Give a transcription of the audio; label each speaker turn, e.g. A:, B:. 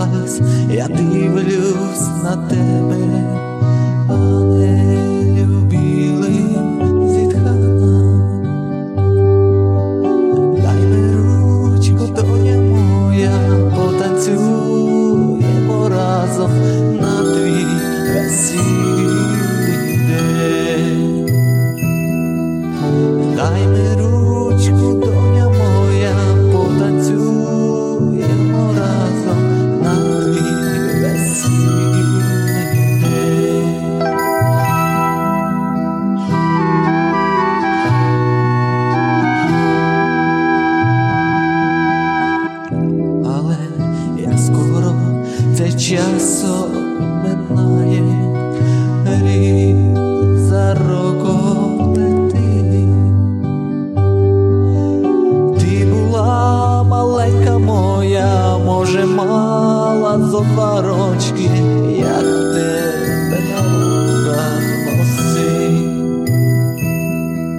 A: час я дивлюсь на тебе, ангелів білим зітхана. Дай ми ручку, доня моя, потанцюємо разом на твій весільний день. Дай ми ручку, доня моя, потанцюємо разом на твій весільний день. Але як скоро цей час минає, рік за роком летить. Ти була маленька моя, може мала зо 2 рочки, як